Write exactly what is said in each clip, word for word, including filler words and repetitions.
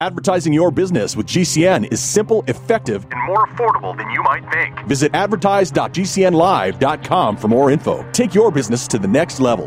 Advertising your business with G C N is simple, effective, and more affordable than you might think. Visit advertise dot g c n live dot com for more info. Take your business to the next level.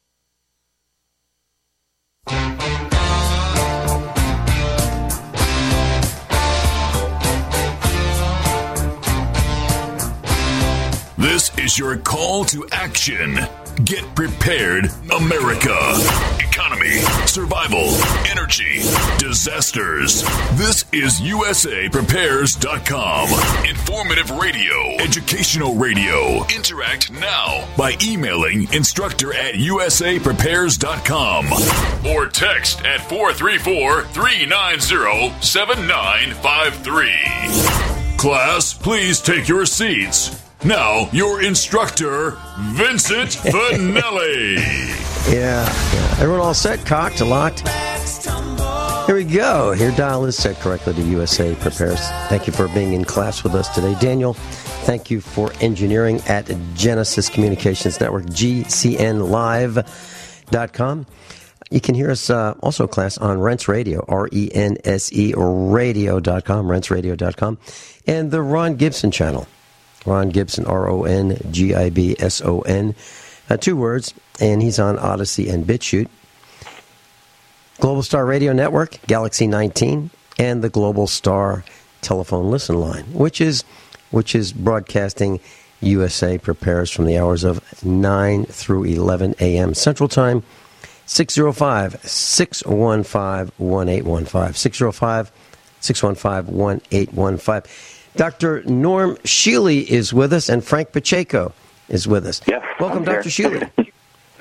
This is your call to action. Get prepared, America. Economy, survival, energy, disasters. This is U S A Prepares dot com. Informative radio, educational radio. Interact now by emailing instructor at U S A Prepares dot com or text at four three four, three nine zero, seven nine five three. Class, please take your seats. Now, your instructor, Vincent Finelli. Yeah, yeah. Everyone all set, cocked, locked? Here we go. Your dial is set correctly to U S A Prepares. Thank you for being in class with us today. Daniel, thank you for engineering at Genesis Communications Network, G C N live dot com. You can hear us uh, also, class, on Rense Radio, R E N S E radio dot com, rense radio dot com, and the Ron Gibson channel. Ron Gibson, R O N G I B S O N, uh, two words, and he's on Odyssey and BitChute. Global Star Radio Network, Galaxy nineteen, and the Global Star telephone listen line, which is which is broadcasting U S A Prepares from the hours of nine through eleven a.m. Central Time, six oh five, six one five, one eight one five, six oh five, six one five, one eight one five. Doctor Norm Shealy is with us, and Frank Pacheco is with us. Yes, welcome, I'm Doctor here. Shealy.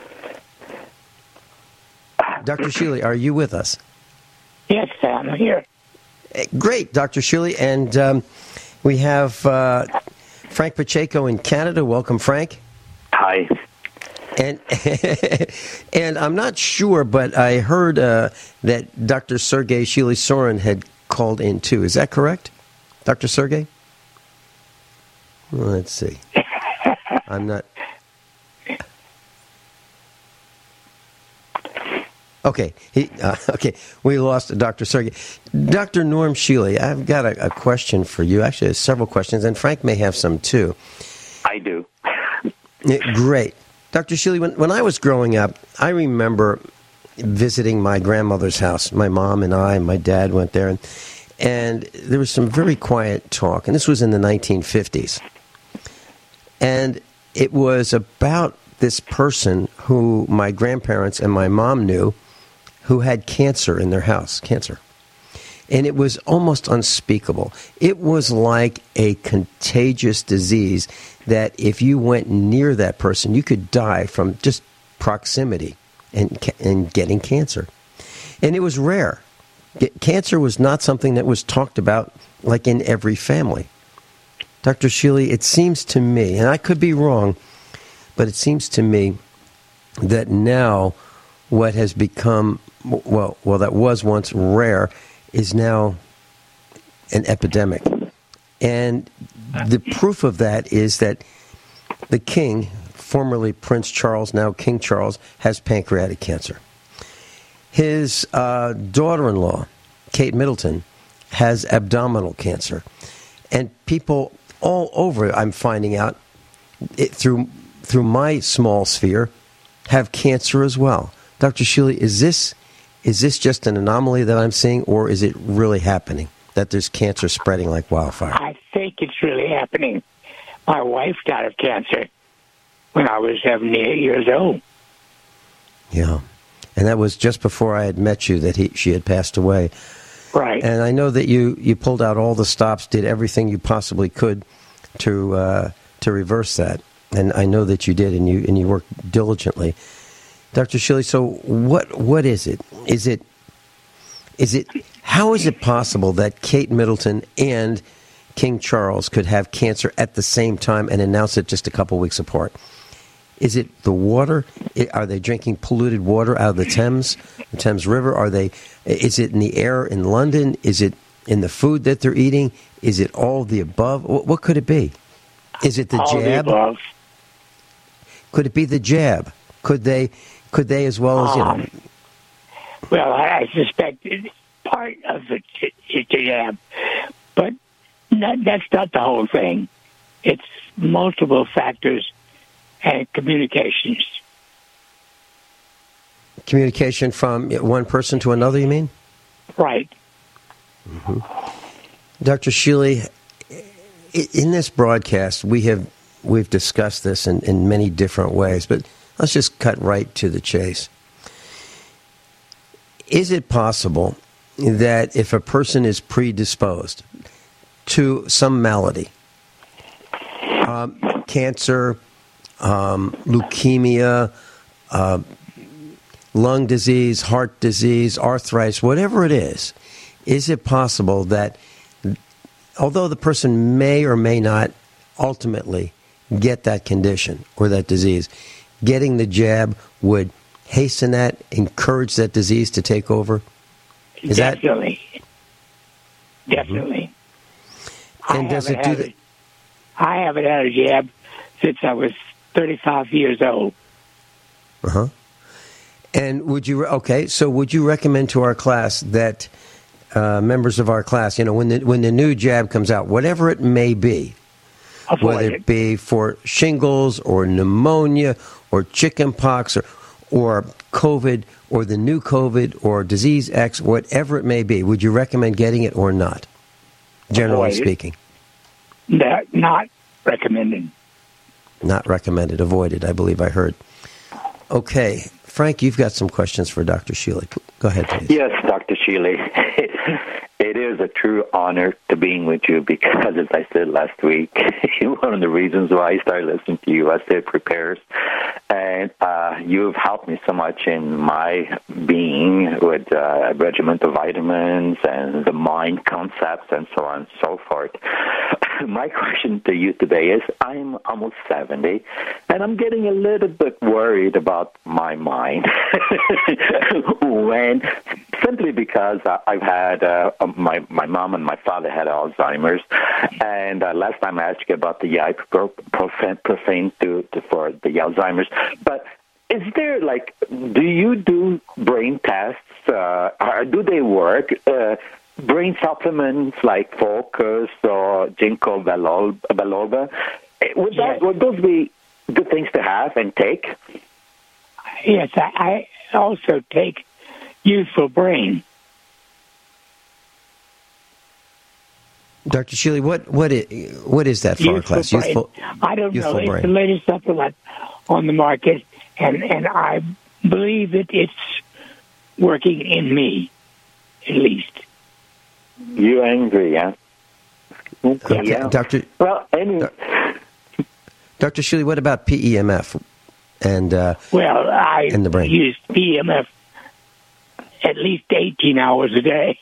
Doctor Shealy, are you with us? Yes, I'm here. Great, Doctor Shealy, and um, we have uh, Frank Pacheco in Canada. Welcome, Frank. Hi. And and I'm not sure, but I heard uh, that Doctor Sergei Shealy Soren had called in too. Is that correct? Doctor Sergey? Well, let's see. I'm not... Okay. He, uh, okay. We lost Doctor Sergey. Doctor Norm Shealy, I've got a, a question for you. Actually, several questions, and Frank may have some too. I do. Yeah, great. Doctor Shealy, when, when I was growing up, I remember visiting my grandmother's house. My mom and I and my dad went there, and And there was some very quiet talk, and this was in the nineteen fifties. And it was about this person who my grandparents and my mom knew who had cancer in their house, cancer. And it was almost unspeakable. It was like a contagious disease that if you went near that person, you could die from just proximity and, and getting cancer. And it was rare. Cancer was not something that was talked about like in every family. Doctor Shealy, it seems to me, and I could be wrong, but it seems to me that now what has become, well, well, that was once rare, is now an epidemic. And the proof of that is that the king, formerly Prince Charles, now King Charles, has pancreatic cancer. His uh, daughter-in-law, Kate Middleton, has abdominal cancer. And people all over, I'm finding out, it, through through my small sphere, have cancer as well. Doctor Shealy, is this is this just an anomaly that I'm seeing, or is it really happening, that there's cancer spreading like wildfire? I think it's really happening. My wife died of cancer when I was seventy-eight years old. Yeah. And that was just before I had met you that he, she had passed away. Right. And I know that you, you pulled out all the stops, did everything you possibly could to uh, to reverse that. And I know that you did, and you and you worked diligently. Doctor Shealy, so what what is it? Is it is it how is it possible that Kate Middleton and King Charles could have cancer at the same time and announce it just a couple weeks apart? Is it the water? Are they drinking polluted water out of the Thames, the Thames River? Are they? Is it in the air in London? Is it in the food that they're eating? Is it all of the above? What, what could it be? Is it the all jab? The above. Could it be the jab? Could they? Could they as well as you know? Um, well, I, I suspect it, part of the t- jab, but not, that's not the whole thing. It's multiple factors and communications. Communication from one person to another, you mean? Right. Mm-hmm. Doctor Shealy, in this broadcast, we have we've discussed this in, in many different ways, but let's just cut right to the chase. Is it possible that if a person is predisposed to some malady, um, cancer, um, leukemia, uh, lung disease, heart disease, arthritis, whatever it is, is it possible that although the person may or may not ultimately get that condition or that disease, getting the jab would hasten that, encourage that disease to take over? Is Definitely. That... Definitely. Mm-hmm. And I does it do that? I haven't had a jab since I was thirty-five years old. Uh-huh. And would you, okay, so would you recommend to our class that uh, members of our class, you know, when the, when the new jab comes out, whatever it may be, Avoid whether it be for shingles or pneumonia or chickenpox or, or COVID or the new COVID or disease X, whatever it may be, would you recommend getting it or not, generally Avoid speaking? That not recommended. Not recommended, avoided, I believe I heard. Okay. Frank, you've got some questions for Doctor Shealy. Go ahead, please. Yes, Doctor Shealy. It is a true honor to being with you because, as I said last week, one of the reasons why I started listening to you, I said prepares, and uh, you've helped me so much in my being with uh, a regimen of vitamins and the mind concepts and so on and so forth. My question to you today is, I'm almost seventy, and I'm getting a little bit worried about my mind. when simply because I've had uh, my my mom and my father had Alzheimer's, and uh, last time I asked you about the ibuprofen to, to for the Alzheimer's, but is there like, do you do brain tests? Uh, or do they work? Uh, brain supplements like Focus or Ginkgo biloba, would, that, would those be good things to have and take? Yes, I, I also take Youthful Brain. Doctor Shealy, what what is, what is that for Youthful our class? Brain. Youthful, I don't Youthful know. It's Brain. the latest supplement on the market, and, and I believe that it's working in me, at least. You angry, yeah? Okay, yeah. Doctor. Well, anyway. Doctor Shealy, what about P E M F and uh, well, I and the brain? use P E M F at least eighteen hours a day.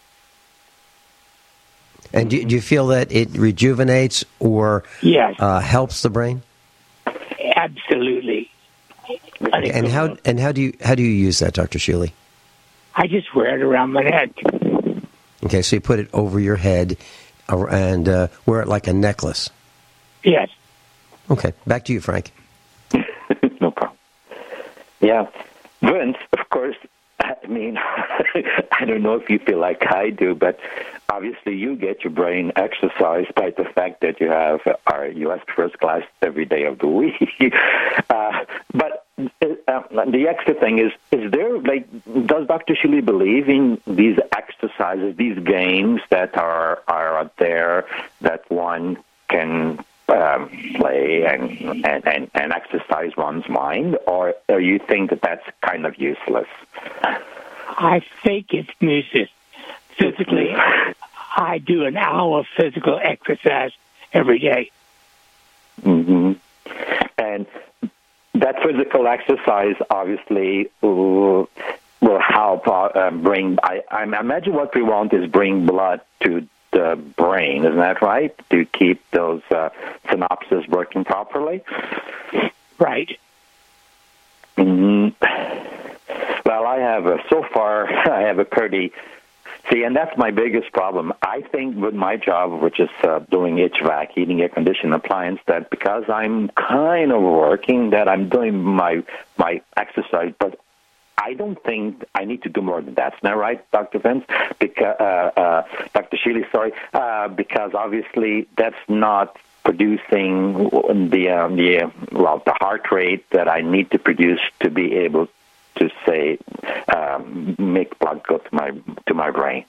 And do, do you feel that it rejuvenates or yes. uh, helps the brain? Absolutely. And how and how do you how do you use that, Doctor Shealy? I just wear it around my neck. Okay, so you put it over your head and uh, wear it like a necklace. Yes. Okay, back to you, Frank. No problem. Yeah, Vince, of course, I mean, I don't know if you feel like I do, but obviously you get your brain exercised by the fact that you have our U S first class every day of the week. uh, but uh, the extra thing is, is there, like, does Doctor Shealy believe in these exercises, these games that are, are out there that one can Um, play and, and, and, and exercise one's mind, or, or you think that that's kind of useless? I think it's useless. Physically, I do an hour of physical exercise every day. Mm-hmm. And that physical exercise obviously will, will help uh, bring, I, I imagine what we want is bring blood to the brain, isn't that right? To keep those uh, synapses working properly? Right. Mm-hmm. Well, I have a, so far, I have a pretty, see, and that's my biggest problem. I think with my job, which is uh, doing H V A C, heating, air conditioning appliance, that because I'm kind of working, that I'm doing my my exercise, but I don't think I need to do more than that. Isn't that right, Doctor Vince? Because, uh, uh, Doctor Shealy, sorry, uh, because obviously that's not producing the, um, the uh, well, the heart rate that I need to produce to be able to, say, um, make blood go to my to my brain.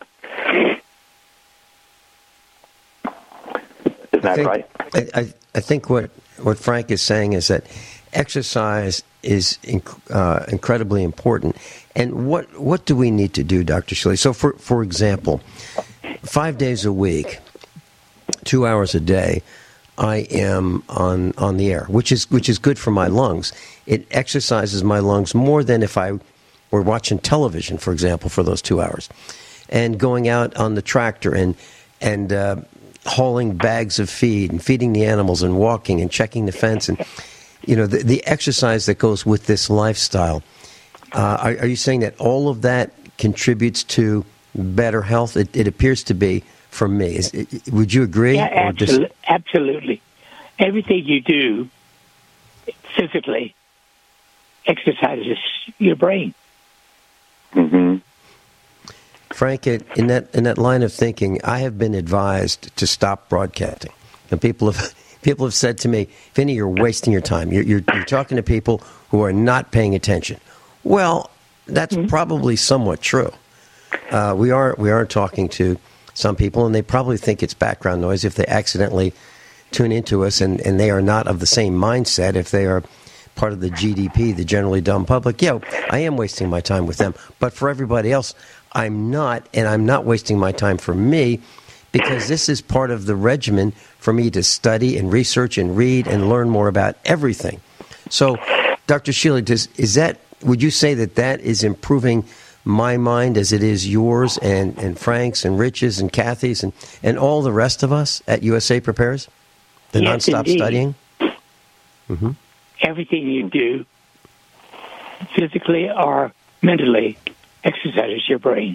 Is that I think, right? I, I, I think what, what Frank is saying is that exercise is inc- uh, incredibly important. And what what do we need to do, Doctor Shealy? So, for for example, five days a week, two hours a day, I am on, on the air, which is which is good for my lungs. It exercises my lungs more than if I were watching television, for example, for those two hours, and going out on the tractor and and uh, hauling bags of feed and feeding the animals and walking and checking the fence and you know the, the exercise that goes with this lifestyle. Uh, are, are you saying that all of that contributes to better health? It, it appears to be. For me, Is, would you agree? Yeah, absolutely. Dis- absolutely. Everything you do physically exercises your brain. Mm-hmm. Frank, in that in that line of thinking, I have been advised to stop broadcasting, and people have people have said to me, "Vinny, you're wasting your time. You're you're, you're talking to people who are not paying attention." Well, that's mm-hmm. probably somewhat true. Uh, we are we are talking to some people, and they probably think it's background noise if they accidentally tune into us, and, and they are not of the same mindset. If they are part of the G D P, the generally dumb public, yeah, I am wasting my time with them. But for everybody else, I'm not, and I'm not wasting my time for me, because this is part of the regimen for me to study and research and read and learn more about everything. So, Doctor Shealy, does, is that, would you say that that is improving my mind as it is yours and, and Frank's and Rich's and Kathy's and, and all the rest of us at U S A Prepares? The yes, nonstop indeed. studying? Mm-hmm. Everything you do, physically or mentally, exercises your brain.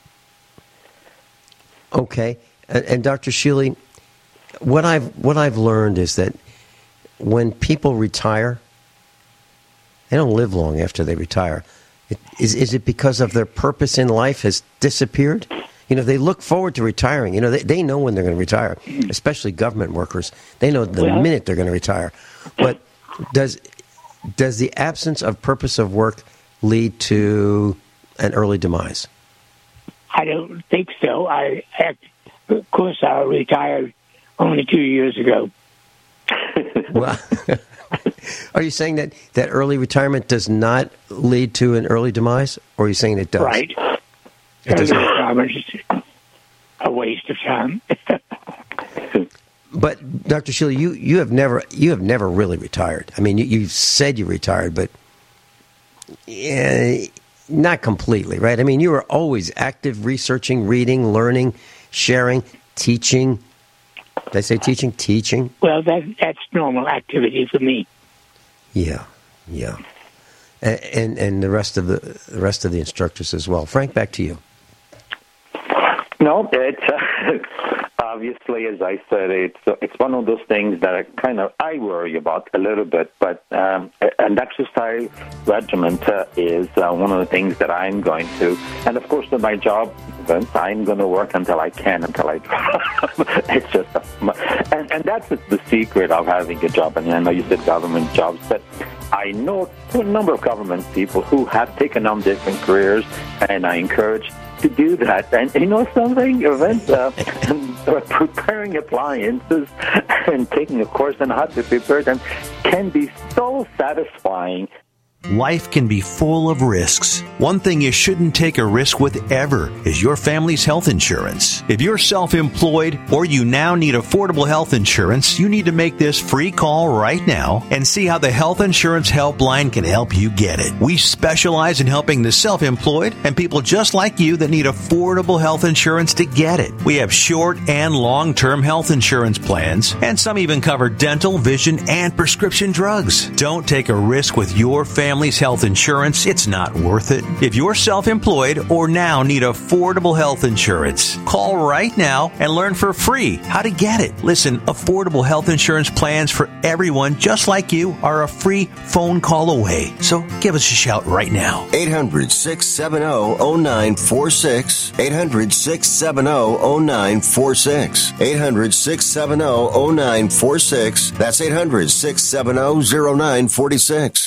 Okay. And, and Doctor Shealy, what I've, what I've learned is that when people retire, they don't live long after they retire. It, is, is it because of their purpose in life has disappeared? You know, they look forward to retiring. You know, they, they know when they're going to retire, especially government workers. They know the well, minute they're going to retire. But does does the absence of purpose of work lead to an early demise? I don't think so. I, of course, I retired only two years ago. Well, are you saying that, that early retirement does not lead to an early demise, or are you saying it does? Right. It early retirement is a waste of time. But Doctor Shealy, you, you have never you have never really retired. I mean, you, you've said you retired, but uh, not completely, right? I mean, you were always active, researching, reading, learning, sharing, teaching. Did I say teaching? Teaching. Well, that that's normal activity for me. Yeah, yeah, and and, and the rest of the, the rest of the instructors as well. Frank, back to you. No, it's uh, obviously, as I said, it's it's one of those things that I kind of I worry about a little bit. But um, an exercise regimen uh, is uh, one of the things that I'm going to, and of course, with my job, Vince, I'm going to work until I can, until I drop. It's just, a, and and that's the secret of having a job. And I know you said government jobs, but I know a number of government people who have taken on different careers, and I encourage to do that. And you know something, Vince, uh, preparing appliances and taking a course on how to prepare them can be so satisfying. Life can be full of risks. One thing you shouldn't take a risk with ever is your family's health insurance. If you're self-employed or you now need affordable health insurance, you need to make this free call right now and see how the Health Insurance Helpline can help you get it. We specialize in helping the self-employed and people just like you that need affordable health insurance to get it. We have short and long-term health insurance plans, and some even cover dental, vision, and prescription drugs. Don't take a risk with your family family's health insurance, it's not worth it. If you're self-employed or now need affordable health insurance, call right now and learn for free how to get it. Listen, affordable health insurance plans for everyone just like you are a free phone call away. So give us a shout right now. eight hundred, six seven zero, zero nine four six. eight hundred, six seven zero, zero nine four six. eight hundred, six seven zero, zero nine four six. That's eight hundred, six seven zero, zero nine four six.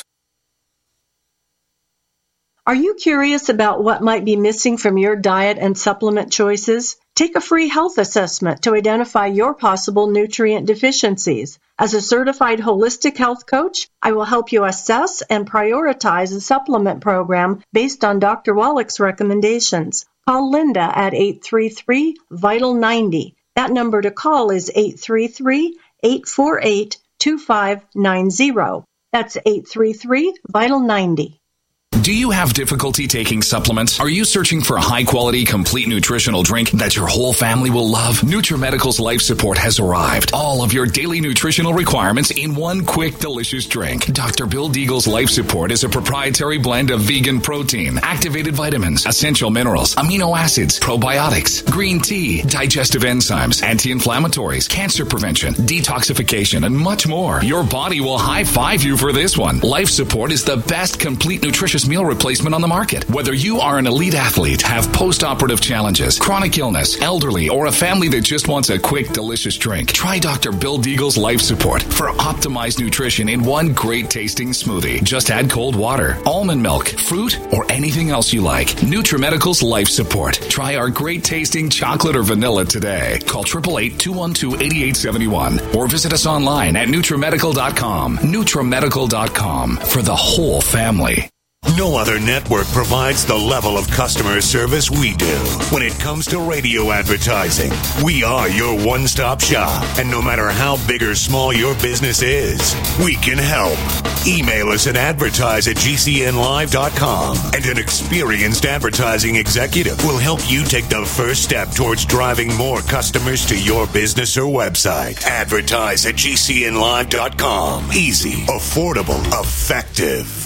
Are you curious about what might be missing from your diet and supplement choices? Take a free health assessment to identify your possible nutrient deficiencies. As a certified holistic health coach, I will help you assess and prioritize a supplement program based on Doctor Wallach's recommendations. Call Linda at eight three three, vital ninety. That number to call is eight three three, eight four eight, two five nine zero. That's eight three three, vital ninety. Do you have difficulty taking supplements? Are you searching for a high-quality, complete nutritional drink that your whole family will love? NutriMedical's Life Support has arrived. All of your daily nutritional requirements in one quick, delicious drink. Doctor Bill Deagle's Life Support is a proprietary blend of vegan protein, activated vitamins, essential minerals, amino acids, probiotics, green tea, digestive enzymes, anti-inflammatories, cancer prevention, detoxification, and much more. Your body will high-five you for this one. Life Support is the best complete nutritious meal replacement on the market. Whether you are an elite athlete, have post-operative challenges, chronic illness, elderly, or a family that just wants a quick, delicious drink, try Doctor Bill Deagle's Life Support for optimized nutrition in one great tasting smoothie. Just add cold water, almond milk, fruit, or anything else you like. NutriMedical's Life Support. Try our great tasting chocolate or vanilla today. Call eight eight eight, two one two, eight eight seven one or visit us online at NutriMedical dot com. NutriMedical dot com for the whole family. No other network provides the level of customer service we do. When it comes to radio advertising, we are your one-stop shop. And no matter how big or small your business is, we can help. Email us at advertise at G C N live dot com, and an experienced advertising executive will help you take the first step towards driving more customers to your business or website. Advertise at G C N live dot com. Easy, affordable, effective.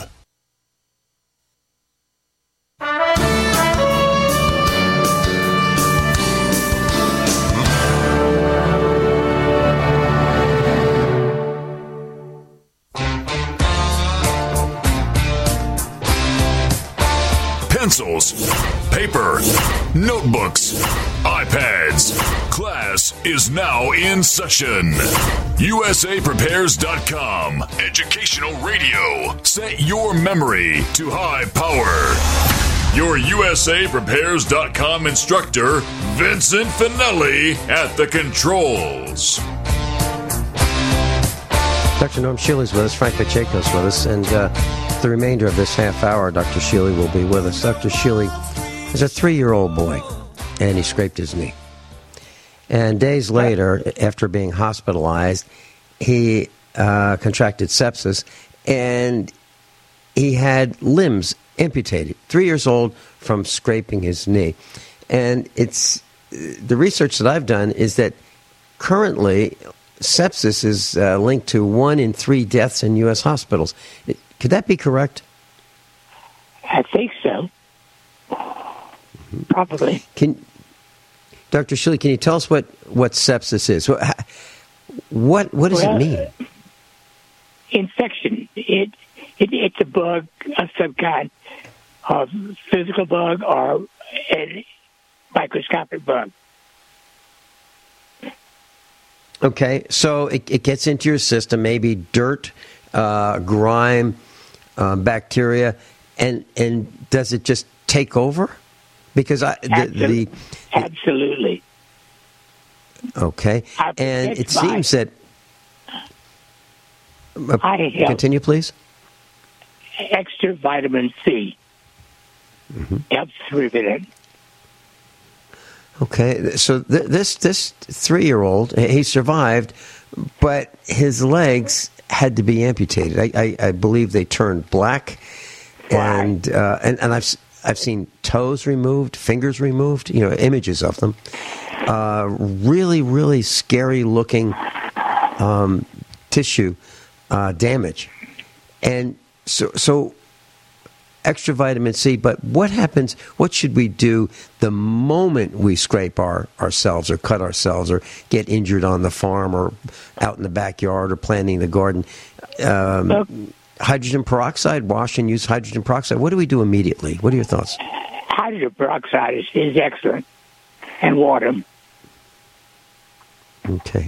Pencils, paper, notebooks, iPads. Class is now in session. U S A Prepares dot com. Educational radio. Set your memory to high power. Your U S A Prepares dot com instructor, Vincent Finelli, at the controls. Doctor Norm Shealy's with us, Frank Pacheco's with us, and uh, the remainder of this half hour, Doctor Shealy will be with us. Doctor Shealy is a three-year-old boy, and he scraped his knee. And days later, after being hospitalized, he uh, contracted sepsis, and he had limbs amputated. Three years old from scraping his knee. And it's the research that I've done is that currently sepsis is uh, linked to one in three deaths in U S hospitals. Could that be correct? I think so. Probably. Can Doctor Shealy, can you tell us what, what sepsis is? What what does well, it mean? Infection. It, it it's a bug of some kind, a physical bug or a microscopic bug. Okay, so it, it gets into your system, maybe dirt, uh, grime, uh, bacteria, and and does it just take over? Because I the, Absolutely. the Absolutely. Okay, I, and it my, seems that. Uh, I help. Continue, please. Extra vitamin C Mm-hmm. helps prevent it. Okay, so th- this this three-year-old, he survived, but his legs had to be amputated. I, I, I believe they turned black, and uh, and and I've I've seen toes removed, fingers removed, you know, images of them. Uh, really, really scary-looking um, tissue uh, damage, and so so extra vitamin C, but what happens, what should we do the moment we scrape our ourselves or cut ourselves or get injured on the farm or out in the backyard or planting the garden? Um, Look, hydrogen peroxide, wash and use hydrogen peroxide. What do we do immediately? What are your thoughts? hydrogen peroxide is, is excellent, and water. Okay.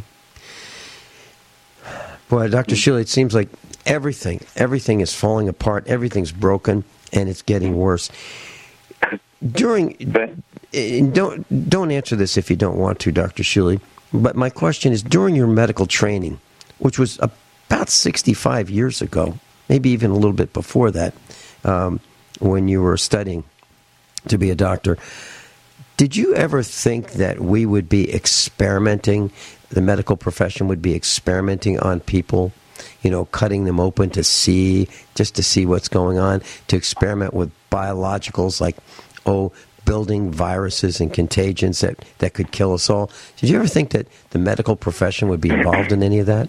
Boy, Doctor Shealy, it seems like everything, everything is falling apart. Everything's broken, and it's getting worse. During, don't don't answer this if you don't want to, Doctor Shealy. But my question is, during your medical training, which was about sixty-five years ago, maybe even a little bit before that, um, when you were studying to be a doctor, did you ever think that we would be experimenting, the medical profession would be experimenting on people, you know, cutting them open to see, just to see what's going on, to experiment with biologicals like, oh, building viruses and contagions that, that could kill us all? Did you ever think that the medical profession would be involved in any of that?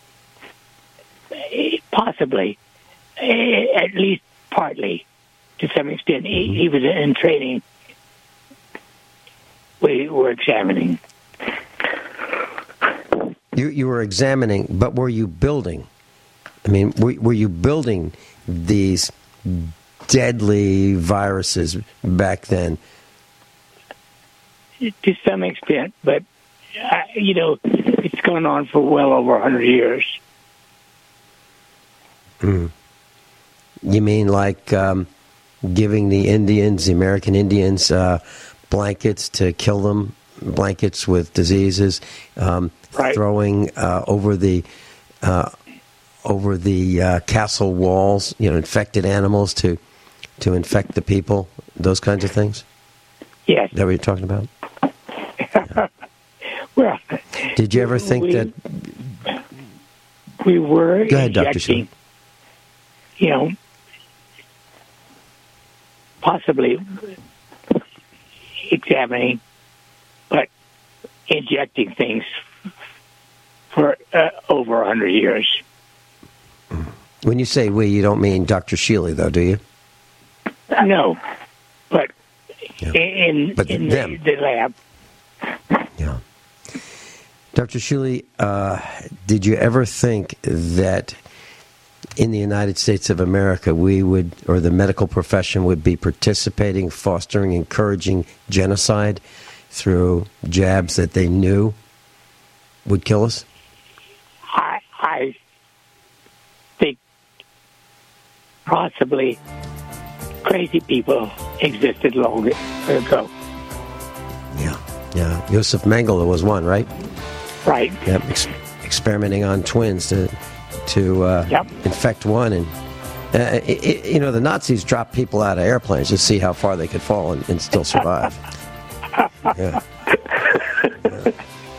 Possibly, at least partly, to some extent. Mm-hmm. Even in training, we were examining. You you were examining, but were you building? I mean, were, were you building these deadly viruses back then? To some extent, but, uh, you know, it's gone on for well over one hundred years. Mm. You mean like um, giving the Indians, the American Indians, uh, blankets to kill them, blankets with diseases, um, right. throwing uh, over the uh, over the uh, castle walls, you know, infected animals to to infect the people, those kinds of things? Yes. Is that what you're talking about? Yeah. Well, did you ever think we, that... We were Go ahead, Doctor injecting, you know, possibly examining, but injecting things for uh, over one hundred years. When you say we, you don't mean Doctor Shealy, though, do you? No, but yeah. in, but in them. The, the lab. Yeah. Doctor Shealy, uh, did you ever think that in the United States of America we would, or the medical profession would be participating, fostering, encouraging genocide through jabs that they knew would kill us? I, I think possibly crazy people existed long ago. Yeah, yeah. Josef Mengele was one, right? Right. Yep. Ex- experimenting on twins to to uh, yep. infect one, and uh, it, it, you know the Nazis dropped people out of airplanes to see how far they could fall and, and still survive. yeah. yeah.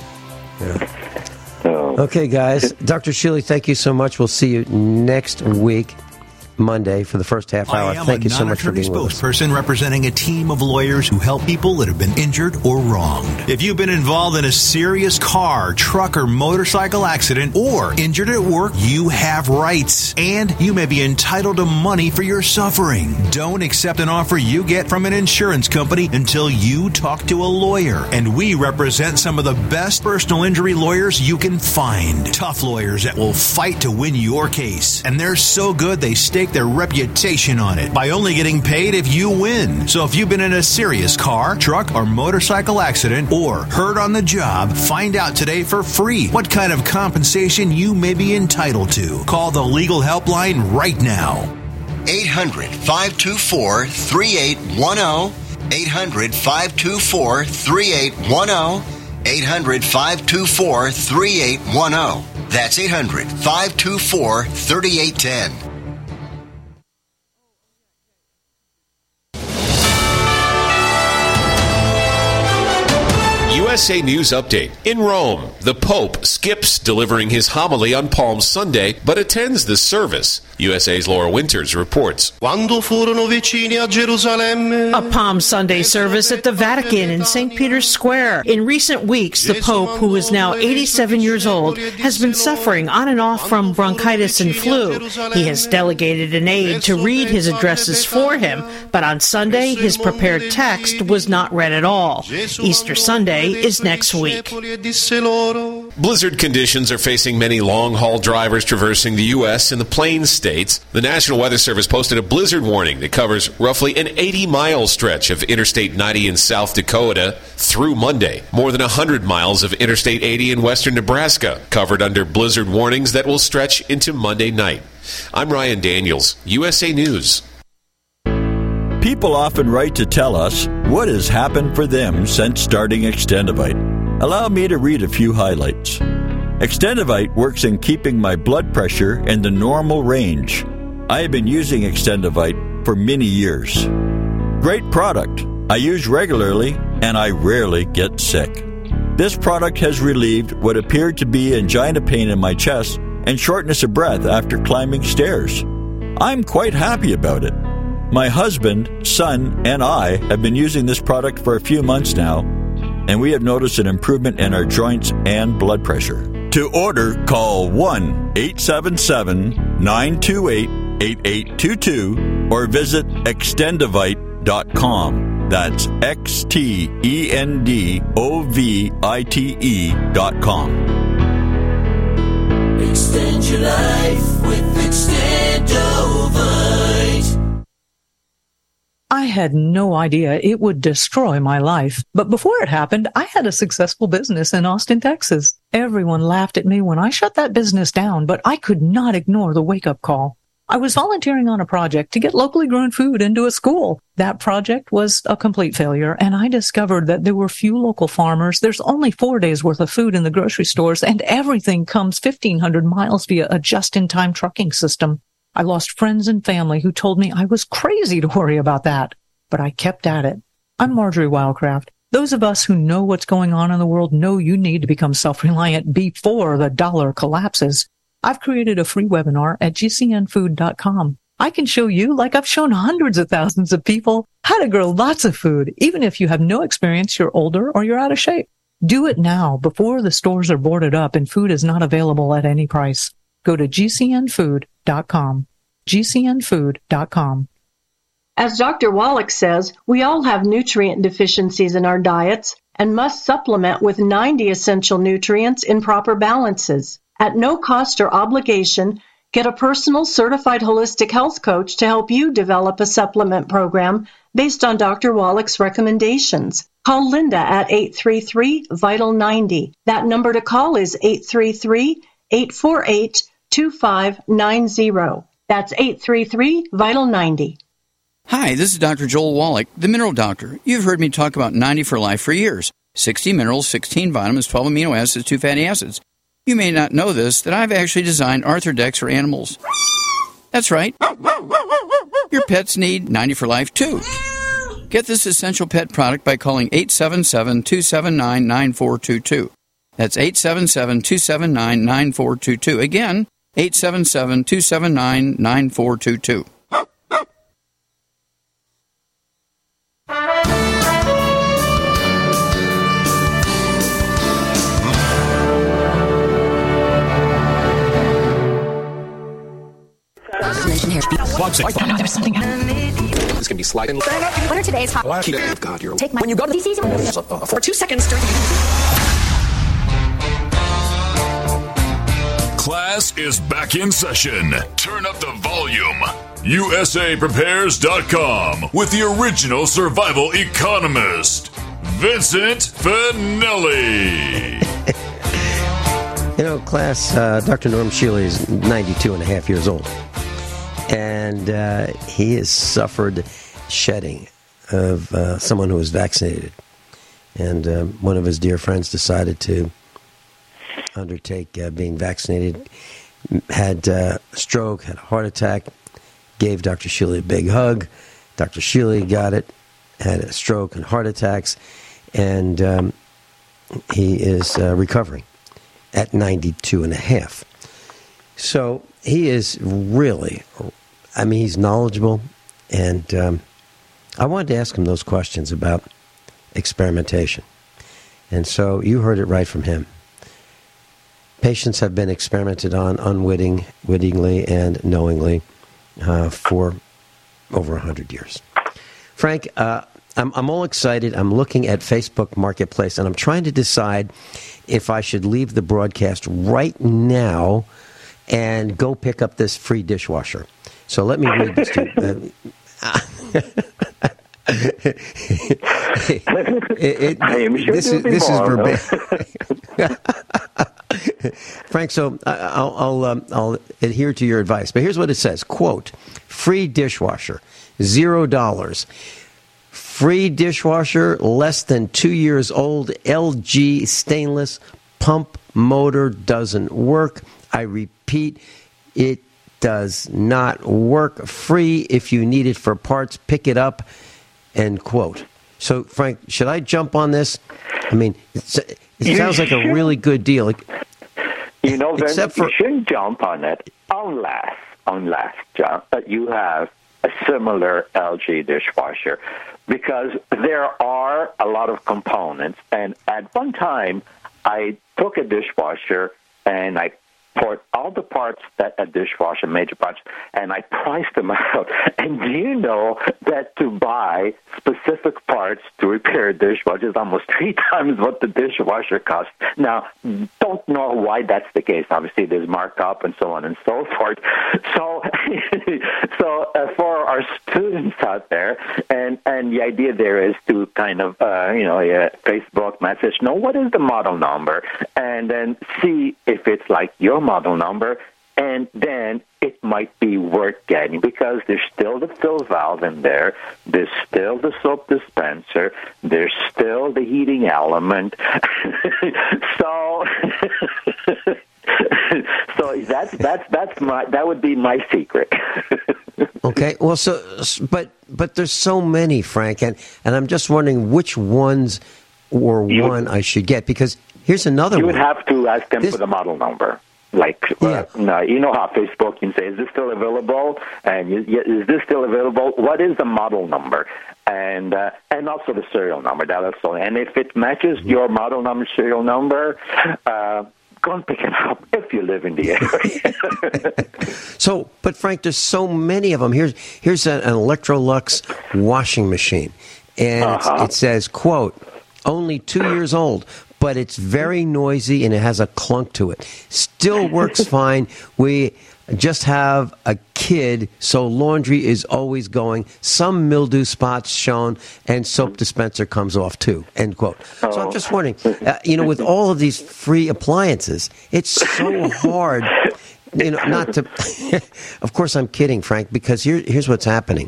yeah. Okay, guys. Doctor Shealy, thank you so much. We'll see you next week, Monday, for the first half hour. I am Thank a you so much for being with us. spokesperson representing a team of lawyers who help people that have been injured or wronged. If you've been involved in a serious car, truck, or motorcycle accident, or injured at work, you have rights, and you may be entitled to money for your suffering. Don't accept an offer you get from an insurance company until you talk to a lawyer, and we represent some of the best personal injury lawyers you can find. Tough lawyers that will fight to win your case, and they're so good they stake their reputation on it by only getting paid if you win. So if you've been in a serious car, truck, or motorcycle accident or hurt on the job, find out today for free what kind of compensation you may be entitled to. Call the legal helpline right now. eight hundred, five two four, three eight one zero. eight hundred, five two four, three eight one zero. eight hundred, five two four, three eight one zero. That's eight hundred, five two four, three eight one zero. U S A News Update. In Rome, the Pope skips delivering his homily on Palm Sunday, but attends the service. U S A's Laura Winters reports. A Palm Sunday service at the Vatican in Saint Peter's Square. In recent weeks, the Pope, who is now eighty-seven years old, has been suffering on and off from bronchitis and flu. He has delegated an aide to read his addresses for him, but on Sunday, his prepared text was not read at all. Easter Sunday is next week. Blizzard conditions are facing many long-haul drivers traversing the U S and the Plains states. The National Weather Service posted a blizzard warning that covers roughly an eighty-mile stretch of Interstate ninety in South Dakota through Monday. More than one hundred miles of Interstate eighty in western Nebraska covered under blizzard warnings that will stretch into Monday night. I'm Ryan Daniels, U S A News. People often write to tell us what has happened for them since starting Extendivite. Allow me to read a few highlights. Extendivite works in keeping my blood pressure in the normal range. I have been using Extendivite for many years. Great product. I use regularly and I rarely get sick. This product has relieved what appeared to be angina pain in my chest and shortness of breath after climbing stairs. I'm quite happy about it. My husband, son, and I have been using this product for a few months now, and we have noticed an improvement in our joints and blood pressure. To order, call one eight seven seven, nine two eight, eight eight two two or visit extendivite dot com. That's X T E N D O V I T E dot com. Extend your life with Extendovite. I had no idea it would destroy my life. But before it happened, I had a successful business in Austin, Texas. Everyone laughed at me when I shut that business down, but I could not ignore the wake-up call. I was volunteering on a project to get locally grown food into a school. That project was a complete failure, and I discovered that there were few local farmers. There's only four days worth of food in the grocery stores, and everything comes fifteen hundred miles via a just-in-time trucking system. I lost friends and family who told me I was crazy to worry about that, but I kept at it. I'm Marjorie Wildcraft. Those of us who know what's going on in the world know you need to become self-reliant before the dollar collapses. I've created a free webinar at G C N food dot com. I can show you, like I've shown hundreds of thousands of people, how to grow lots of food, even if you have no experience, you're older, or you're out of shape. Do it now before the stores are boarded up and food is not available at any price. Go to G C N food dot com. G C N food dot com. As Doctor Wallach says, we all have nutrient deficiencies in our diets and must supplement with ninety essential nutrients in proper balances. At no cost or obligation, get a personal certified holistic health coach to help you develop a supplement program based on Doctor Wallach's recommendations. Call Linda at eight three three, vital ninety. That number to call is eight three three, eight four eight, two five nine zero. That's eight three three, vital ninety. Hi, this is Doctor Joel Wallach, the Mineral Doctor. You've heard me talk about ninety for Life for years. sixty minerals, sixteen vitamins, twelve amino acids, two fatty acids. You may not know this, that I've actually designed Arthrodex for animals. That's right. Your pets need ninety for Life, too. Get this essential pet product by calling eight seven seven, two seven nine, nine four two two. That's eight seven seven, two seven nine, nine four two two. Again, eight seven seven, two seven nine, nine four two two. There's something This can be sliding. What are today's hot? Oh, God, you're Take my when you go to the D C for two seconds during Class is back in session. Turn up the volume. U S A prepares dot com with the original survival economist, Vincent Finelli. You know, class, uh, Doctor Norm Shealy is ninety-two and a half years old. And uh, he has suffered shedding of uh, someone who was vaccinated. And uh, one of his dear friends decided to undertake uh, being vaccinated, had uh, a stroke, had a heart attack, gave Doctor Shealy a big hug. Doctor Shealy got it, had a stroke and heart attacks, and um, he is uh, recovering at ninety-two and a half. So he is really, I mean, he's knowledgeable, and um, I wanted to ask him those questions about experimentation. And so you heard it right from him. Patients have been experimented on unwitting, wittingly and knowingly uh, for over one hundred years. Frank, uh, I'm, I'm all excited. I'm looking at Facebook Marketplace, and I'm trying to decide if I should leave the broadcast right now and go pick up this free dishwasher. So let me read this to you. Uh, it, it, I am sure this is, this is verbatim. Frank, so I'll I'll, um, I'll adhere to your advice, but here's what it says: quote, free dishwasher, zero dollars. Free dishwasher, less than two years old, L G stainless, pump motor doesn't work. I repeat, it does not work. Free if you need it for parts, pick it up, end quote. So, Frank, should I jump on this? I mean, it's, it You sounds like a should. really good deal. You know, Vince, Except for- you shouldn't jump on it unless, unless, John, that you have a similar L G dishwasher, because there are a lot of components. And at one time, I took a dishwasher and I poured all the parts that a dishwasher, major parts, and I priced them out. And do you know that to buy specific parts to repair a dishwasher is almost three times what the dishwasher costs? Now, don't know why that's the case. Obviously, there's markup and so on and so forth. So, so uh, for our students out there, and, and the idea there is to kind of, uh, you know, uh, Facebook message, know what is the model number, and then see if it's like your model number, and then it might be worth getting, because there's still the fill valve in there, there's still the soap dispenser, there's still the heating element. so so that's that's that's my that would be my secret. Okay, well, so but but there's so many, Frank, and, and I'm just wondering which ones or You- one I should get, because here's another You one. would have to ask them This- for the model number. Like, uh, no, you know how Facebook can say, is this still available? And you, you, is this still available? What is the model number? And uh, and also the serial number. That also. And if it matches your model number, serial number, uh, go and pick it up if you live in the area. So, but Frank, there's so many of them. Here's here's an, an Electrolux washing machine, and Uh-huh. it's, it says, quote, only two years old, but it's very noisy and it has a clunk to it. Still works fine. We just have a kid, so laundry is always going. Some mildew spots shown, and soap dispenser comes off too, end quote. So I'm just wondering, uh, you know, with all of these free appliances, it's so hard, you know, not to, of course I'm kidding, Frank, because here, here's what's happening.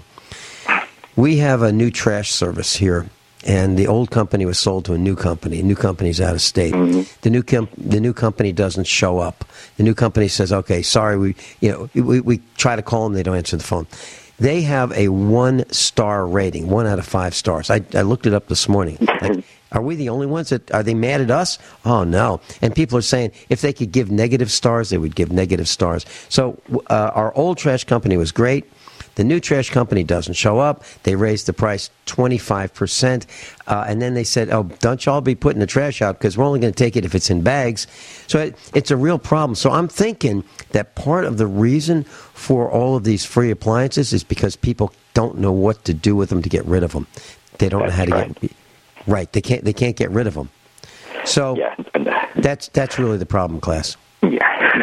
We have a new trash service here, and the old company was sold to a new company. A new company's out of state. Mm-hmm. The new com- the new company doesn't show up. The new company says, "Okay, sorry, we you know we, we try to call them, they don't answer the phone." They have a one star rating, one out of five stars. I, I looked it up this morning. Like, are we the only ones that are they mad at us? Oh no! And people are saying if they could give negative stars, they would give negative stars. So uh, our old trash company was great. The new trash company doesn't show up. They raised the price twenty-five percent. Uh, and then they said, oh, don't y'all be putting the trash out because we're only going to take it if it's in bags. So it, it's a real problem. So I'm thinking that part of the reason for all of these free appliances is because people don't know what to do with them to get rid of them. They don't That's know how to right. get right. They can't. They can't get rid of them. So yeah. that's that's really the problem, class. Yeah.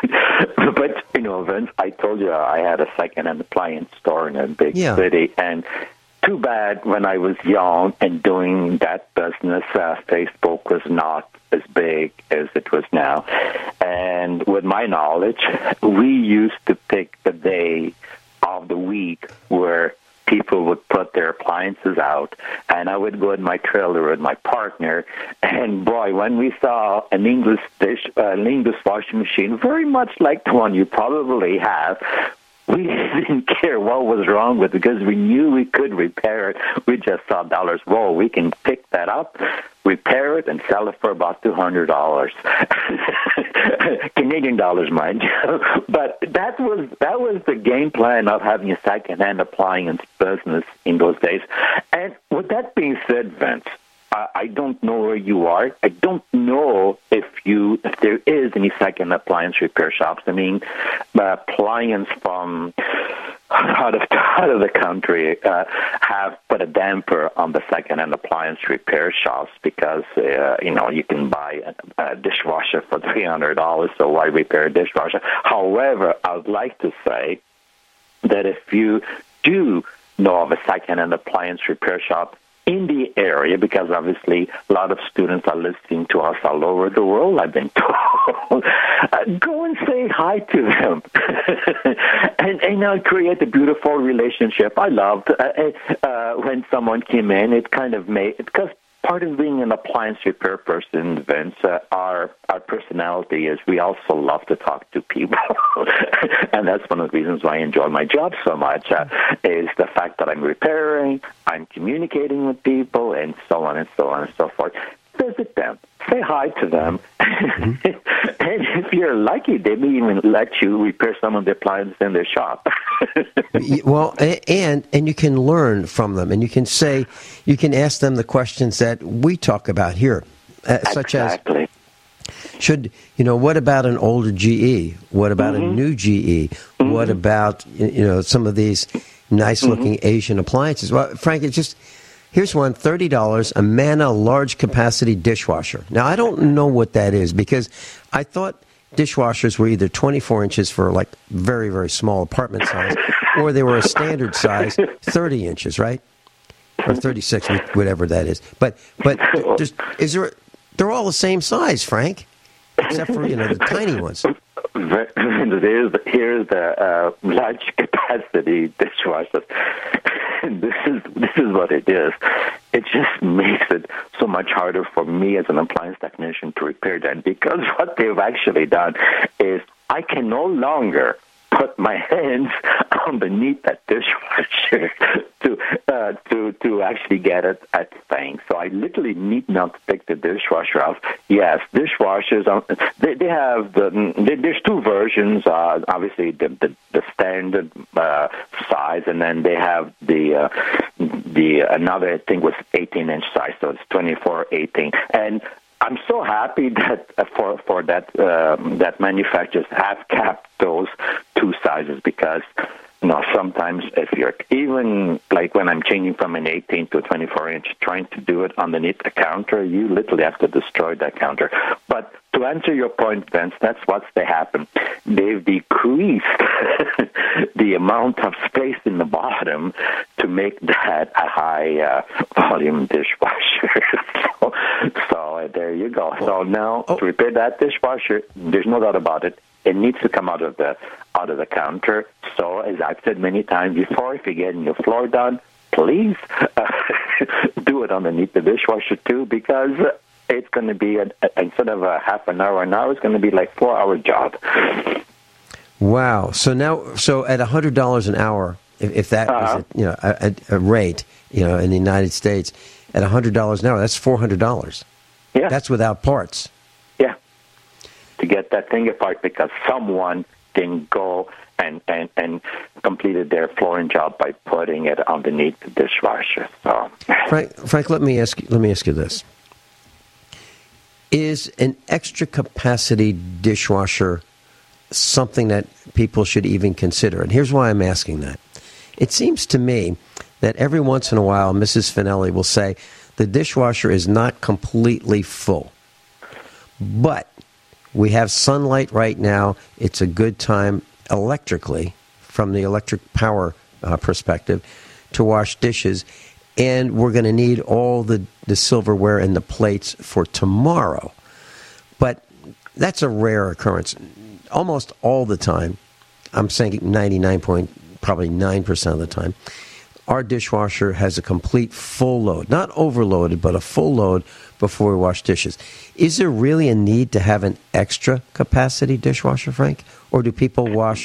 But, you know, Vince, I told you I had a second-hand appliance store in a big Yeah. city, and too bad when I was young and doing that business, uh, Facebook was not as big as it was now. And with my knowledge, we used to pick the day of the week where people would put their appliances out, and I would go in my trailer with my partner, and boy, when we saw an English dish, uh, an English washing machine, very much like the one you probably have, we we didn't care what was wrong with it because we knew we could repair it. We just saw dollars roll. We can pick that up, repair it, and sell it for about two hundred dollars. Canadian dollars, mind you. But that was that was the game plan of having a second-hand appliance business in those days. And with that being said, Vince, I, I don't know where you are. I don't know if you if there is any second appliance repair shops. I mean, uh, appliance from out of out of the country uh, have put a damper on the second-hand appliance repair shops because uh, you know you can buy a, a dishwasher for three hundred dollars. So why repair a dishwasher? However, I would like to say that if you do know of a second-hand appliance repair shop in the area, because obviously a lot of students are listening to us all over the world, I've been told, uh, go and say hi to them. and, and uh, create a beautiful relationship. I loved uh, uh, when someone came in, it kind of made, because part of being an appliance repair person, Vince, uh, our our personality is we also love to talk to people. And that's one of the reasons why I enjoy my job so much, uh, is the fact that I'm repairing, I'm communicating with people, and so on and so on and so forth. Visit them. Say hi to them. Mm-hmm. And if you're lucky, they may even let you repair some of the appliances in their shop. Well, and and you can learn from them, and you can say, you can ask them the questions that we talk about here, uh, such exactly. as, should, you know, what about an older G E? What about mm-hmm. a new G E? Mm-hmm. What about, you know, some of these nice-looking mm-hmm. Asian appliances? Well, Frank, it's just... Here's one, thirty dollars, a Manna large-capacity dishwasher. Now, I don't know what that is because I thought dishwashers were either twenty-four inches for, like, very, very small apartment size, or they were a standard size, thirty inches, right? Or thirty-six, whatever that is. But but just, is there? They're all the same size, Frank, except for, you know, the tiny ones. Here's the, here's the uh, large-capacity dishwasher. This is this is what it is. It just makes it so much harder for me as an appliance technician to repair that, because what they've actually done is I can no longer put my hands underneath that dishwasher to uh, to to actually get it at things. So I literally need not to take the dishwasher off. Yes, dishwashers are, they they have the they, there's two versions. Uh, obviously the the, the standard uh, size, and then they have the uh, the another I think was eighteen inch size. So it's twenty-four, eighteen, and I'm so happy that uh, for for that um, that manufacturers have kept those two sizes, because you know sometimes if you're even like when I'm changing from an eighteen to a twenty-four inch, trying to do it underneath the counter, you literally have to destroy that counter. But to answer your point, Vince, that's what's they happen. They've decreased the amount of space in the bottom to make that a high uh, volume dishwasher. so, so uh, there you go. So now to repair that dishwasher, there's no doubt about it. It needs to come out of the out of the counter. So as I've said many times before, if you're getting your floor done, please uh, do it underneath the dishwasher too, because it's going to be, a, a, instead of a half an hour an hour, it's going to be like four-hour job. Wow. So now, so at one hundred dollars an hour, if, if that uh-huh. is a, you know, a, a rate, you know, in the United States, at one hundred dollars an hour, that's four hundred dollars. Yeah. That's without parts. Yeah. To get that thing apart, because someone can go and, and, and completed their flooring job by putting it underneath the dishwasher. So, Frank, Frank, let me ask you, let me ask you this. Is an extra capacity dishwasher something that people should even consider? And here's why I'm asking that. It seems to me that every once in a while, Missus Finelli will say, the dishwasher is not completely full. But we have sunlight right now. It's a good time electrically, from the electric power uh, perspective, to wash dishes. And we're going to need all the, the silverware and the plates for tomorrow. But that's a rare occurrence. Almost all the time, I'm saying ninety-nine point probably nine percent of the time, our dishwasher has a complete full load. Not overloaded, but a full load before we wash dishes. Is there really a need to have an extra capacity dishwasher, Frank? Or do people wash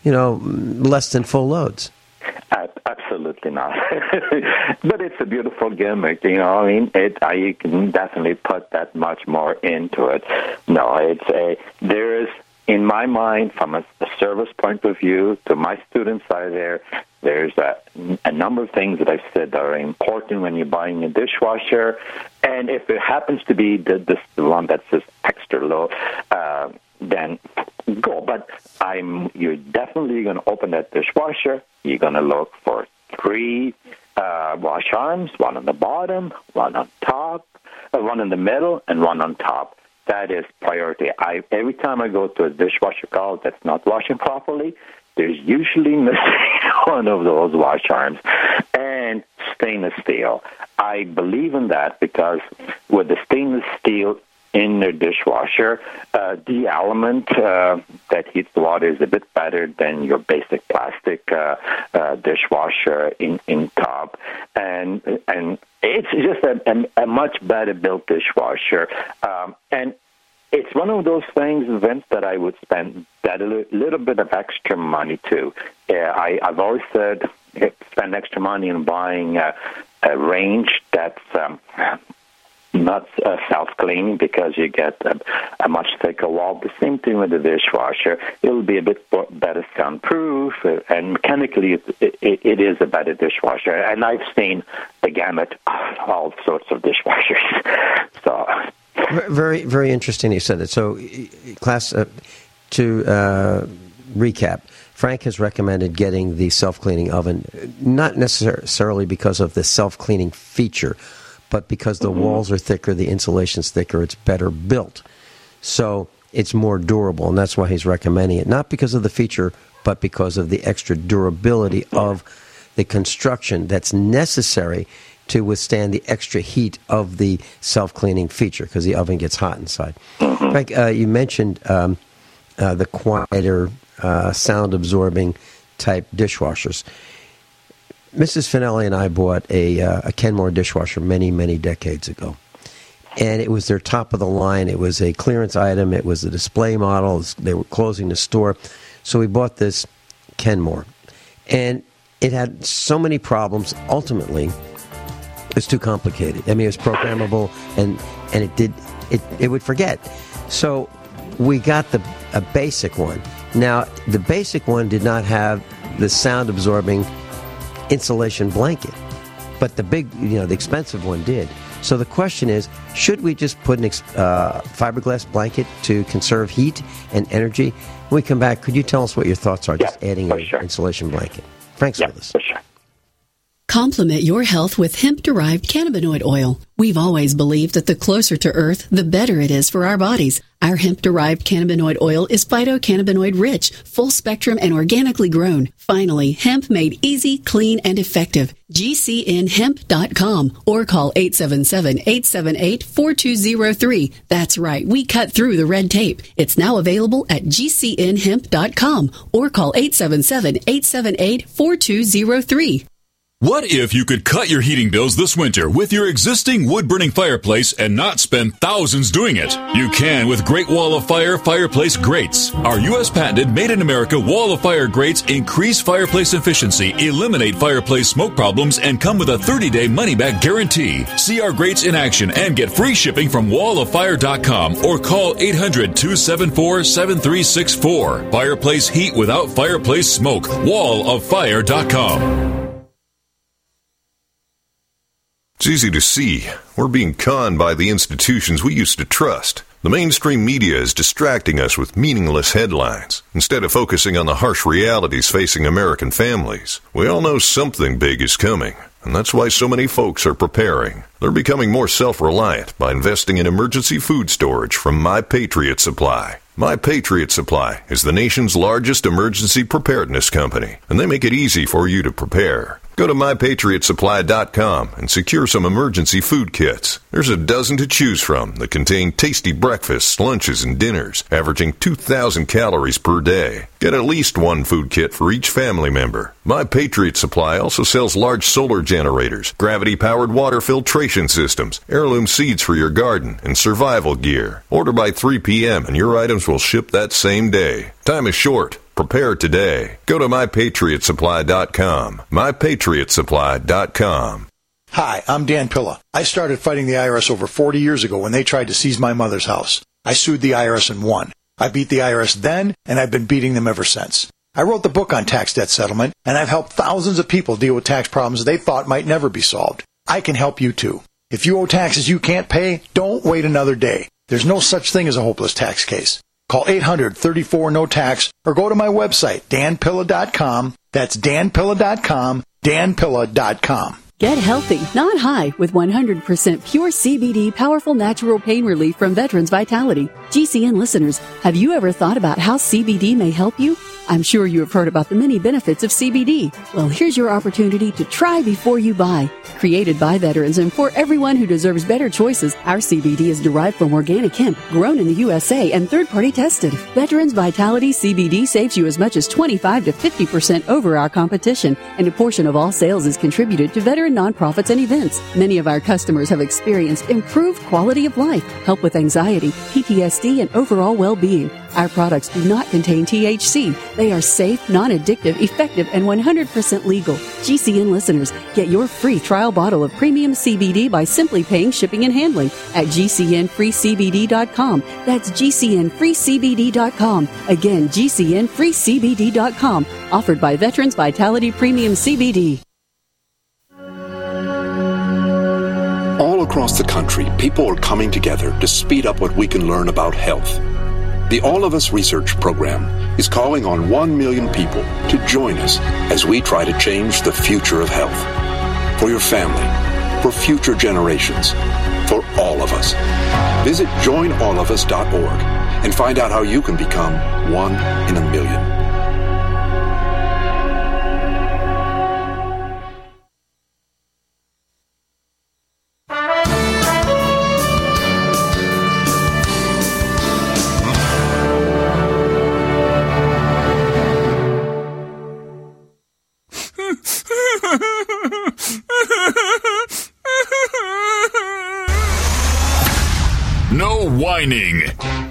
you know, less than full loads. Uh, absolutely not. But it's a beautiful gimmick, you know. I mean, it. I, you can definitely put that much more into it. No, it's a. There is, in my mind, from a, a service point of view, to my students out there, there's a, a number of things that I've said that are important when you're buying a dishwasher. And if it happens to be the, this, the one that says extra low, uh, then go. But I'm you're definitely going to open that dishwasher. You're going to look for three uh, wash arms, one on the bottom, one on top, uh, one in the middle, and one on top. That is priority. I every time I go to a dishwasher call that's not washing properly, there's usually missing one of those wash arms. And stainless steel. I believe in that because with the stainless steel in the dishwasher, uh, the element uh, that heats the water is a bit better than your basic plastic uh, uh, dishwasher in, in top. And and it's just a, a, a much better built dishwasher. Um, and it's one of those things, Vince, that I would spend that a li- little bit of extra money to. Uh, I, I've always said spend extra money on buying a, a range that's um, not uh, self-cleaning because you get a, a much thicker wall. The same thing with the dishwasher. It'll be a bit better soundproof, uh, and mechanically it, it, it is a better dishwasher. And I've seen the gamut of all sorts of dishwashers. So... Very, very interesting you said it. So, class, uh, to uh, recap, Frank has recommended getting the self-cleaning oven, not necessarily because of the self-cleaning feature, but because the mm-hmm. walls are thicker, the insulation's thicker, it's better built. So it's more durable, and that's why he's recommending it. Not because of the feature, but because of the extra durability of the construction that's necessary to withstand the extra heat of the self-cleaning feature, because the oven gets hot inside. Mm-hmm. Frank, uh, you mentioned um, uh, the quieter, uh, sound-absorbing type dishwashers. Missus Finelli and I bought a, uh, a Kenmore dishwasher many, many decades ago. And it was their top of the line. It was a clearance item. It was a display model. They were closing the store. So we bought this Kenmore. And it had so many problems. Ultimately, it's too complicated. I mean, it was programmable, and, and it did it, it would forget. So we got the a basic one. Now, the basic one did not have the sound-absorbing insulation blanket, but the big, you know, the expensive one did. So the question is, should we just put an uh, fiberglass blanket to conserve heat and energy? When we come back, could you tell us what your thoughts are, just yeah, adding an sure. insulation blanket? Frank's yeah, with us. For sure. Complement your health with hemp-derived cannabinoid oil. We've always believed that the closer to Earth, the better it is for our bodies. Our hemp-derived cannabinoid oil is phytocannabinoid rich, full spectrum, and organically grown. Finally, hemp made easy, clean, and effective. G C N hemp dot com or call eight seven seven, eight seven eight, four two zero three. That's right, we cut through the red tape. It's now available at G C N hemp dot com or call eight seven seven, eight seven eight, four two zero three. What if you could cut your heating bills this winter with your existing wood-burning fireplace and not spend thousands doing it? You can with Great Wall of Fire fireplace grates. Our U S patented made-in-America Wall of Fire grates increase fireplace efficiency, eliminate fireplace smoke problems, and come with a thirty-day money-back guarantee. See our grates in action and get free shipping from wall of fire dot com or call eight hundred, two seven four, seven three six four. Fireplace heat without fireplace smoke. wall of fire dot com. It's easy to see. We're being conned by the institutions we used to trust. The mainstream media is distracting us with meaningless headlines instead of focusing on the harsh realities facing American families. We all know something big is coming, and that's why so many folks are preparing. They're becoming more self-reliant by investing in emergency food storage from My Patriot Supply. My Patriot Supply is the nation's largest emergency preparedness company, and they make it easy for you to prepare. Go to my patriot supply dot com and secure some emergency food kits. There's a dozen to choose from that contain tasty breakfasts, lunches, and dinners, averaging two thousand calories per day. Get at least one food kit for each family member. My Patriot Supply also sells large solar generators, gravity-powered water filtration systems, heirloom seeds for your garden, and survival gear. Order by three p.m. and your items will ship that same day. Time is short. Prepare today. Go to my patriot supply dot com. my patriot supply dot com. Hi, I'm Dan Pilla. I started fighting the I R S over forty years ago when they tried to seize my mother's house. I sued the I R S and won. I beat the I R S then, and I've been beating them ever since. I wrote the book on tax debt settlement, and I've helped thousands of people deal with tax problems they thought might never be solved. I can help you too. If you owe taxes you can't pay, don't wait another day. There's no such thing as a hopeless tax case. Call eight hundred, thirty-four, no tax or go to my website, dan pilla dot com. That's dan pilla dot com, dan pilla dot com. Get healthy, not high, with one hundred percent pure C B D powerful natural pain relief from Veterans Vitality. G C N listeners, have you ever thought about how C B D may help you? I'm sure you have heard about the many benefits of C B D. Well, here's your opportunity to try before you buy. Created by veterans and for everyone who deserves better choices, our C B D is derived from organic hemp, grown in the U S A and third-party tested. Veterans Vitality C B D saves you as much as twenty-five to fifty percent over our competition, and a portion of all sales is contributed to veteran nonprofits and events. Many of our customers have experienced improved quality of life, help with anxiety, P T S D, and overall well-being. Our products do not contain T H C. They are safe, non-addictive, effective, and one hundred percent legal. G C N listeners, get your free trial bottle of premium C B D by simply paying shipping and handling at G C N free C B D dot com. That's G C N free C B D dot com. Again, G C N free C B D dot com. Offered by Veterans Vitality Premium C B D. All across the country, people are coming together to speed up what we can learn about health. The All of Us Research Program is calling on one million people to join us as we try to change the future of health. For your family, for future generations, for all of us. Visit join all of us dot org and find out how you can become one in a million. No whining.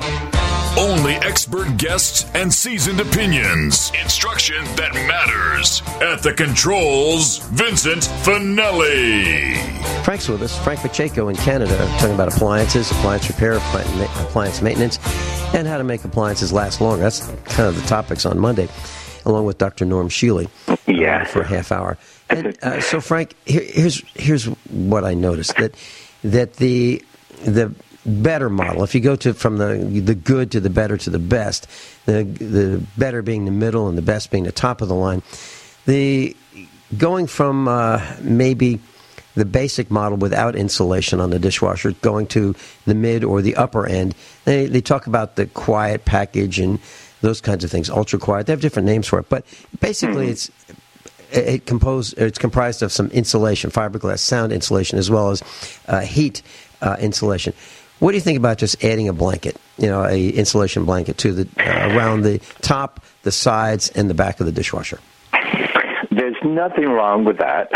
Only expert guests and seasoned opinions. Instruction that matters. At the controls, Vincent Finelli. Frank's with us. Frank Pacheco in Canada, talking about appliances, appliance repair, appliance maintenance, and how to make appliances last longer. That's kind of the topics on Monday, along with Doctor Norm Shealy. Yeah. Uh, for a half hour. And, uh, so, Frank, here, here's here's what I noticed that that the the better model. If you go to from the the good to the better to the best, the the better being the middle and the best being the top of the line, the going from uh, maybe the basic model without insulation on the dishwasher, going to the mid or the upper end, they they talk about the quiet package and those kinds of things, ultra quiet. They have different names for it, but basically mm-hmm. it's it compose it's comprised of some insulation, fiberglass sound insulation, as well as uh, heat uh, insulation. What do you think about just adding a blanket, you know, a insulation blanket to the uh, around the top, the sides, and the back of the dishwasher? There's nothing wrong with that.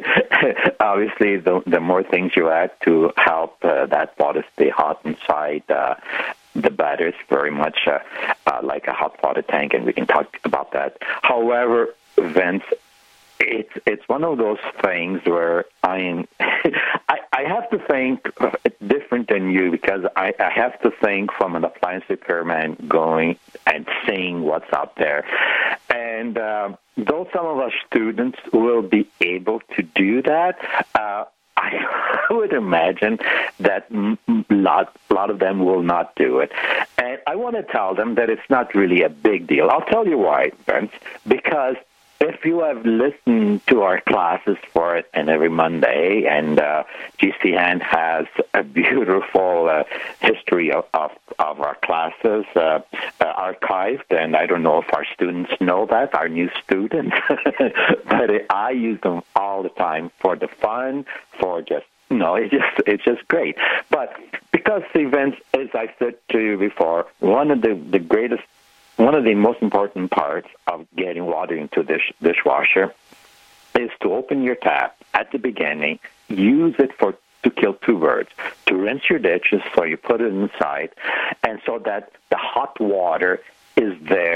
Obviously, the, the more things you add to help uh, that water stay hot inside, uh, the better. It's very much uh, uh, like a hot water tank, and we can talk about that. However, Vince, it's it's one of those things where I'm, I I have to think different than you, because I, I have to think from an appliance repairman going and seeing what's out there. And uh, though some of our students will be able to do that, uh, I would imagine that a lot, lot of them will not do it. And I want to tell them that it's not really a big deal. I'll tell you why, Vince, because if you have listened to our classes for it, and every Monday, and uh, G C N has a beautiful uh, history of, of, of our classes uh, uh, archived, and I don't know if our students know that, our new students, but it, I use them all the time for the fun, for just, no, it's just it's just great. But because the events, as I said to you before, one of the, the greatest One of the most important parts of getting water into this dishwasher is to open your tap at the beginning, use it for to kill two birds, to rinse your dishes so you put it inside, and so that the hot water is there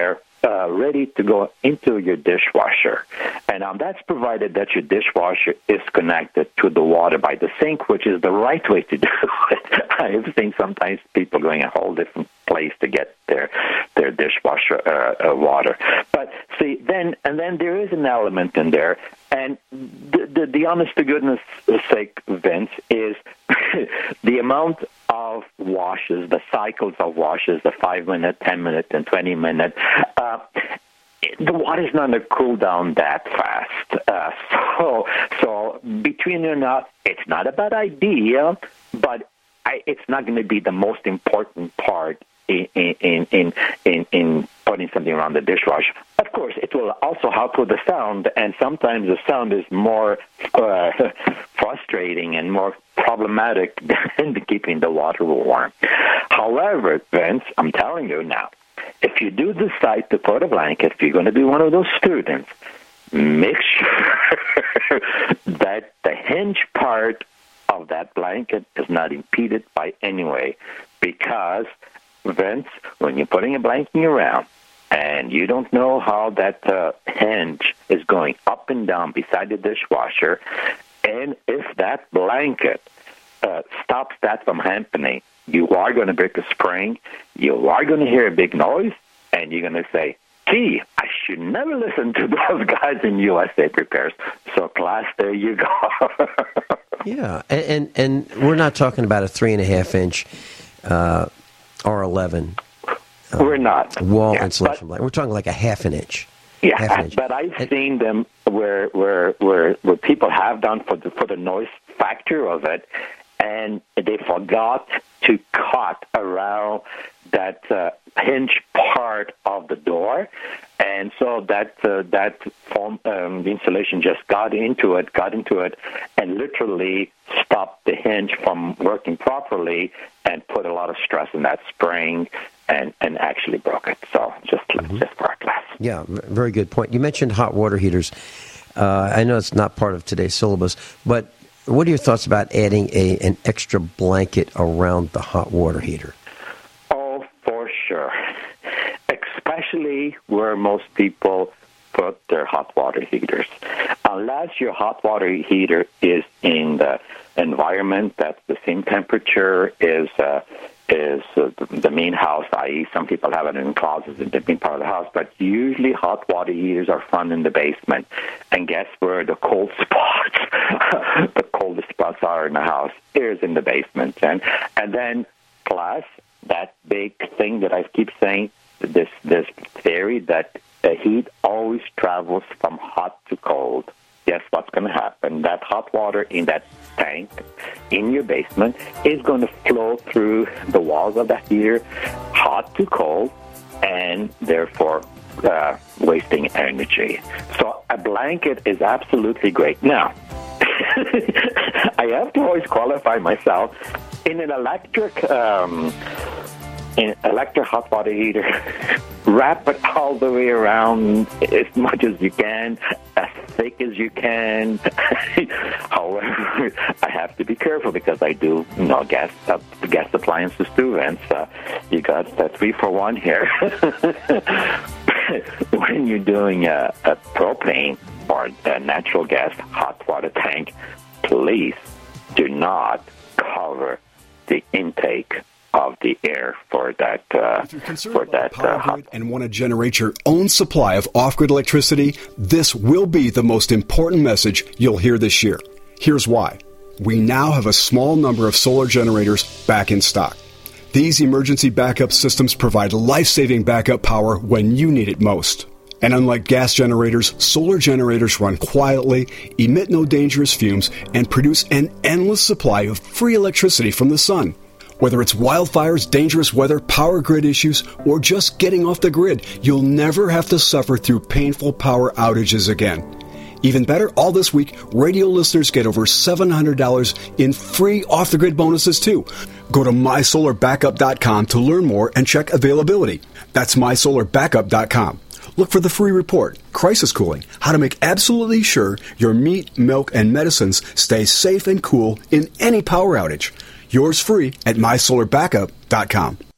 uh, ready to go into your dishwasher. And um, that's provided that your dishwasher is connected to the water by the sink, which is the right way to do it. I've seen sometimes people going a whole different place to get their their dishwasher uh, uh, water. But see, then and then there is an element in there, and the the, the honest to goodness sake, Vince, is the amount of washes, the cycles of washes, the five minute, ten minute, and twenty minute. Uh, the water's not going to cool down that fast. Uh, so, so between you and I, it's not a bad idea, but I, it's not going to be the most important part in in, in in in putting something around the dishwasher. Of course, it will also help with the sound, and sometimes the sound is more uh, frustrating and more problematic than keeping the water warm. However, Vince, I'm telling you now, if you do decide to put a blanket, if you're going to be one of those students, make sure that the hinge part of that blanket is not impeded by any way, because, Vince, when you're putting a blanket around and you don't know how that uh, hinge is going up and down beside the dishwasher, and if that blanket uh, stops that from happening, you are going to break a spring, you are going to hear a big noise, and you're going to say, gee, I should never listen to those guys in U S A Repairs. So, class, there you go. Yeah, and, and and we're not talking about a three and a half inch uh, R eleven. Uh, we're not wall yeah, insulation blanket. We're talking like a half an inch. Yeah, half an inch. But I've and, seen them where where where where people have done for the for the noise factor of it, and they forgot to cut around that uh, hinge part of the door, and so that uh, that form, um, the insulation just got into it, got into it, and literally stopped the hinge from working properly, and put a lot of stress in that spring, and, and actually broke it. So just mm-hmm. just for our class. Yeah, very good point. You mentioned hot water heaters. Uh, I know it's not part of today's syllabus, but what are your thoughts about adding a an extra blanket around the hot water heater? Oh, for sure. Especially where most people put their hot water heaters. Unless your hot water heater is in the environment that's the same temperature is uh, is uh, the main house, that is some people have it in closets in the main part of the house, but usually hot water heaters are found in the basement. And guess where the cold spots, the coldest spots are in the house? Is in the basement. And, and then plus that big thing that I keep saying, this this theory that the heat always travels from hot to cold. Guess what's going to happen? That hot water in that tank in your basement is going to flow through the walls of that heater, hot to cold, and therefore uh, wasting energy. So a blanket is absolutely great. Now, I have to always qualify myself. In an electric um, in electric hot water heater, wrap it all the way around as much as you can, as thick as you can. However, I have to be careful because I do, you know, gas uh, gas appliances too, and uh, you got a three for one here. When you're doing a, a propane or a natural gas hot water tank, please do not cover the intake of the air for that uh, for that uh, hot. And want to generate your own supply of off-grid electricity, this will be the most important message you'll hear this year. Here's why. We now have a small number of solar generators back in stock. These emergency backup systems provide life-saving backup power when you need it most. And unlike gas generators, solar generators run quietly, emit no dangerous fumes, and produce an endless supply of free electricity from the sun. Whether it's wildfires, dangerous weather, power grid issues, or just getting off the grid, you'll never have to suffer through painful power outages again. Even better, all this week, radio listeners get over seven hundred dollars in free off-the-grid bonuses, too. Go to my solar backup dot com to learn more and check availability. That's my solar backup dot com. Look for the free report, Crisis Cooling, how to make absolutely sure your meat, milk, and medicines stay safe and cool in any power outage. Yours free at my solar backup dot com.